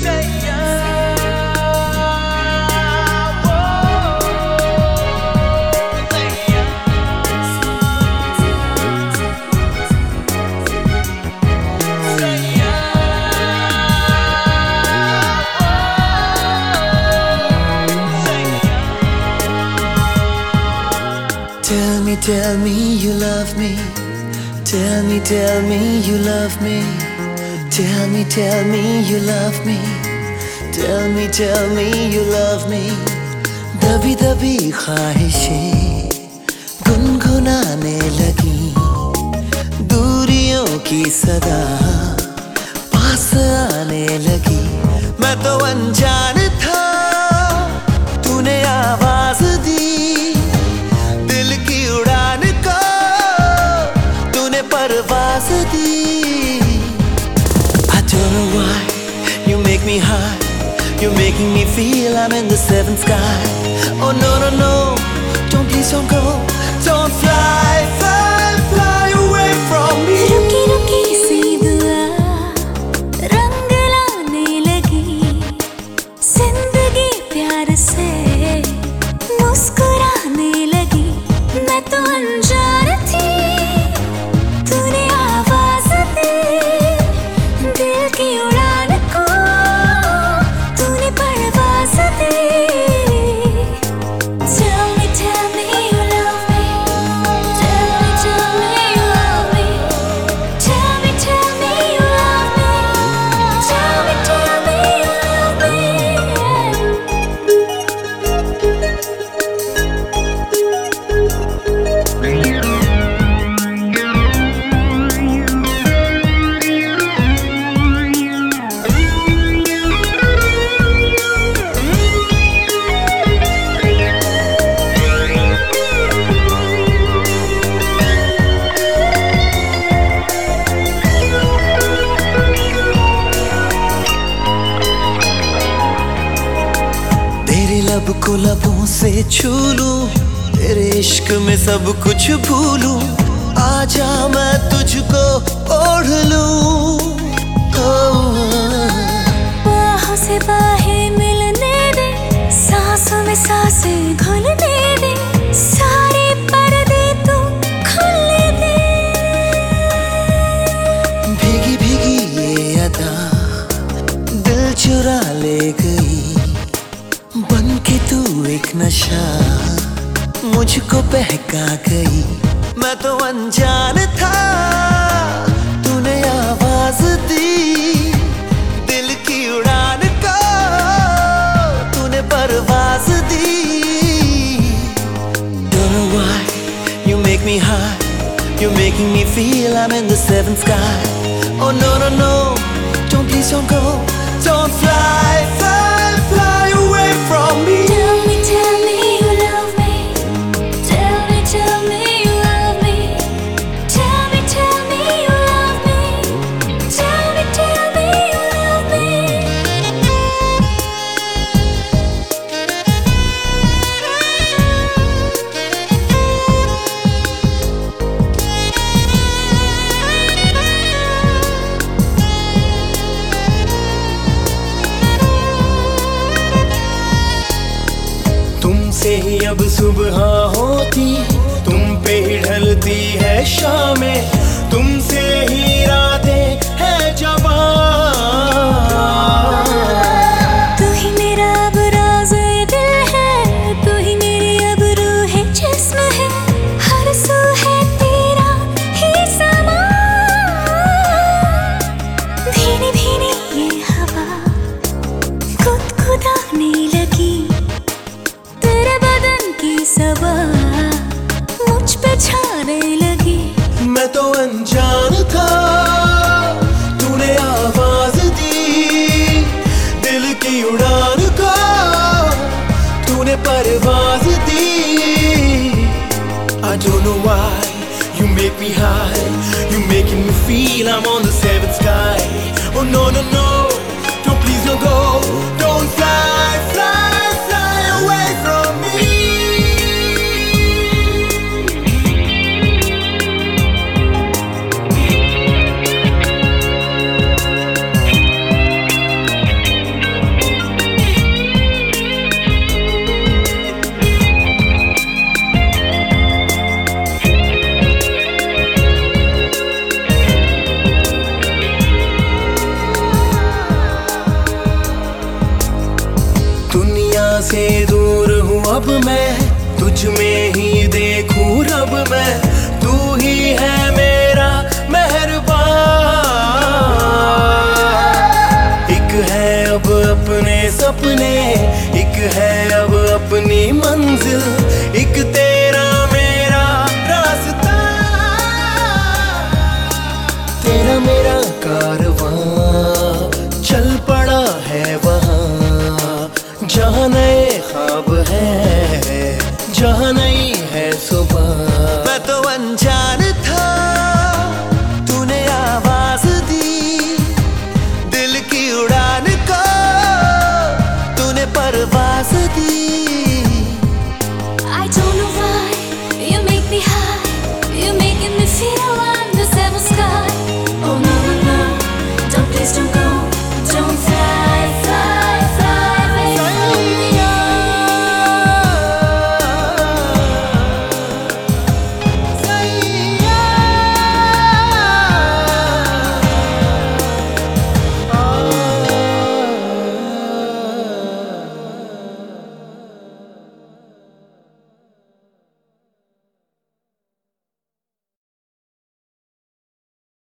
Tell me you love me. Tell me you love me. Tell me you love me. Tell me you love me. दबी दबी ख्वाहिशें गुनगुनाने लगी, दूरियों की सदा पास आने लगी। मैं तो अनजान था, तूने आवाज दी, दिल की उड़ान को तूने परवाज़ दी। I don't know why you make me high, you're making me feel I'm in the seventh sky. Oh no no no, don't please don't go, don't fly, fly, fly away from me. रुकी रुकी सी दुआ रंग लाने लगी, जिंदगी प्यार से मुस्कुराने लगी। मैं तो अनजान थी, तूने आवाज दी, दिल की उड़ान को तूने परवाज़ दी। Tell me you love me. Tell me you love me. Tell me you love me. Tell me you love me. तेरे लब को लबों से छू लूं, तेरे इश्क में सब कुछ भूलूं। आजा मैं तुझको ओढ़ लूं। बाहों से बाहें मिलने दे, सांसों में सांसें घुलने दे, सारे पर्दे तू खुलने दे। भीगी भीगी ये अदा दिल चुरा ले गई, बन के तू एक नशा मुझको बहका गई। मैं तो अनजान था, तूने आवाज दी, दिल की उड़ान को तूने परवाज़ दी। Don't know why you make me high, you're making me feel I'm in the seventh sky. Oh no no no, don't please don't go, don't fly, fly, fly away from me. Tell me you love me. Tell me you love me. Tell me you love me. Tell me you love me. तुमसे ही अब सुबह होती, तुम पे ही ढलती है शामें, तुमसे ही रातें है जवां। तू ही मेरा अब राज़ दिल है, तू ही मेरी अब रूह जिस्म है, हर सू है तेरा ही समा। भीनी भीनी ये हवा गुदगुदाने लगी, तेरे बदन की सबा मुझ पे छाने लगी। मैं तो अनजान था, तूने आवाज दी, दिल की उड़ान को तूने परवाज़ दी। I don't know why you make me high, you making me feel I'm on the seventh sky. Oh no no no, don't please don't go, don't fly, fly, fly away from me. ही है मेरा मेहरबान। एक है अब अपने सपने, एक है अब अपनी मंजिल, एक तेरा मेरा रास्ता, तेरा मेरा कारवां चल पड़ा है वहाँ जहाँ नए ख्वाब हैं।